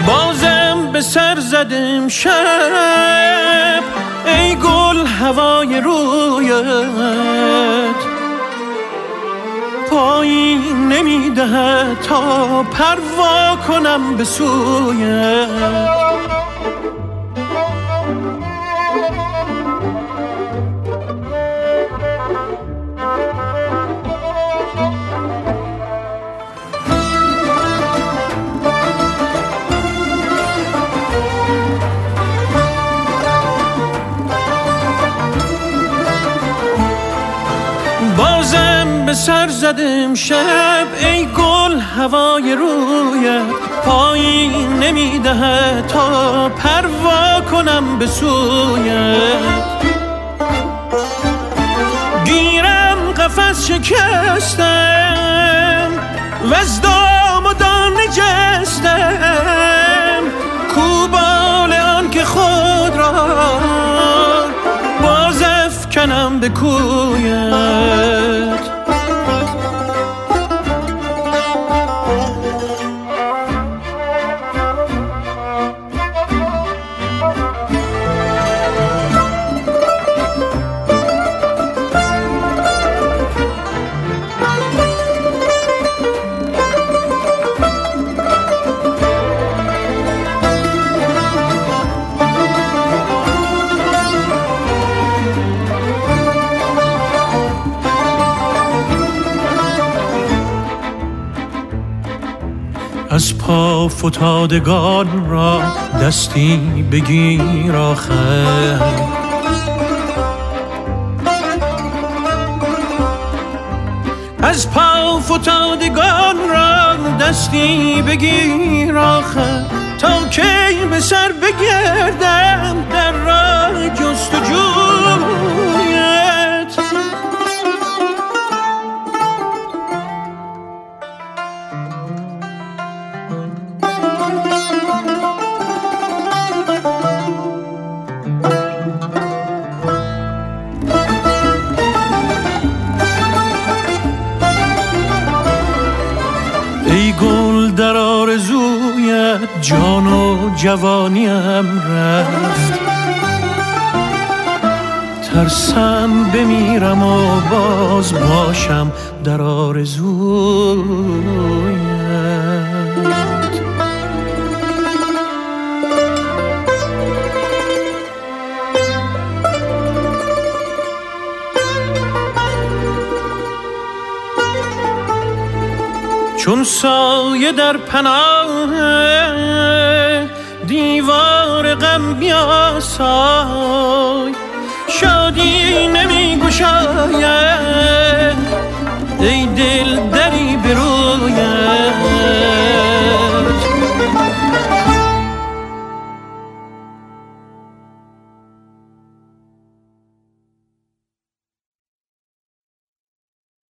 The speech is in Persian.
بازم به سر زدم شب ای گل هوای رویت پایین نمیده تا پروا کنم به سویت. بازم به سر زدم شب ای گل هوای رویت پایین نمیده تا پروا کنم به سویت. گیرم قفس شکستم و از دام و دان نجستم کوبال آن که خود را باز افکنم به کویت. از پا فتادگان را دستی بگیر آخر از پا فتادگان را دستی بگیر آخر تا کی به سر بگردم در راه جستجویت. ای گل در آرزویت جان و جوانیم رفت ترسم بمیرم و باز باشم در آرزویت. چون سایه در پناه دیوار غم بیاسای شادی نمی گشاید ای دل دری به